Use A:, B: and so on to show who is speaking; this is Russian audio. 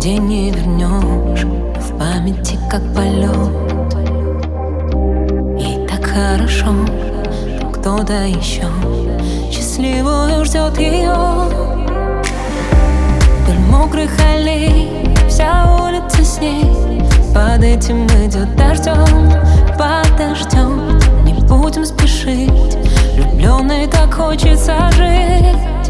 A: день не вернешь, но в памяти как полет. Ей так хорошо, там кто-то еще счастливую ждет ее. Вдоль мокрых аллей вся улица с ней, под этим идет дождем, подождем. Не будем спешить, влюбленной так хочется жить.